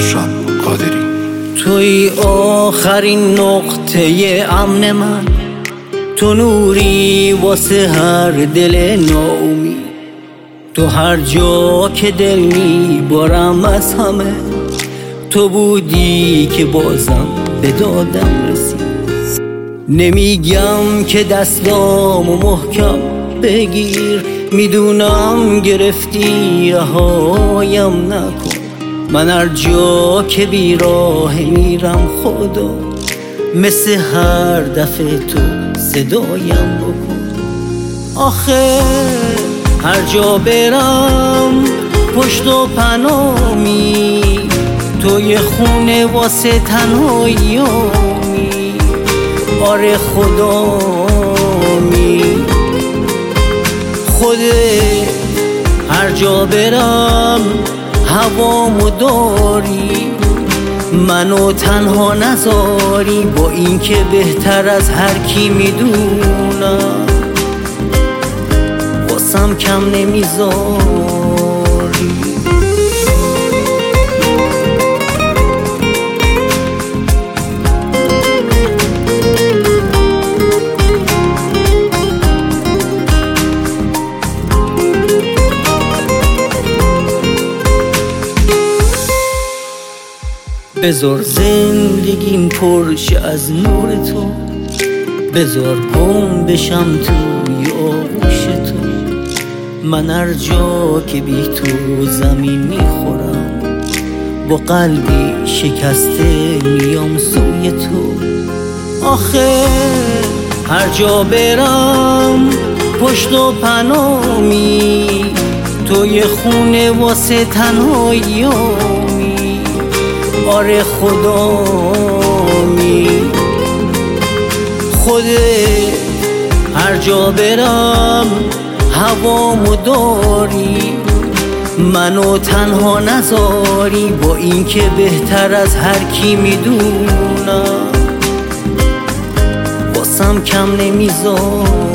خسرو قادری. توی آخرین نقطه امن من، تو نوری واسه هر دل ناامید. تو هر جا که دل میبارم از همه، تو بودی که بازم به دادم رسید. نمیگم که دستامو محکم بگیر، میدونم گرفتی رهایم نکن. من هر جا که بیراه میرم خدا، مثل هر دفعه تو صدایم بکن. آخه هر جا برم پشت و پنامی، توی خونه واسه تنهاییامی. آره خدا می خوده هر جا برم هوامو داری، منو تنها نذاری. با این که بهتر از هر کی میدونم، واسم کم نمیذاری. بذار زندگیم پرشه از نور تو، بذار گم بشم توی آغوش تو. من هر جا که بی تو زمین میخورم، با قلبی شکسته میام سوی تو. آخه هر جا برم پشت و پنامی، توی خونه واسه تنهاییامی. آره خدا می خوده هر جا برم هوامو داری، منو تنها نذاری. با این که بهتر از هر کی میدونم، واسم کم نمیذاری.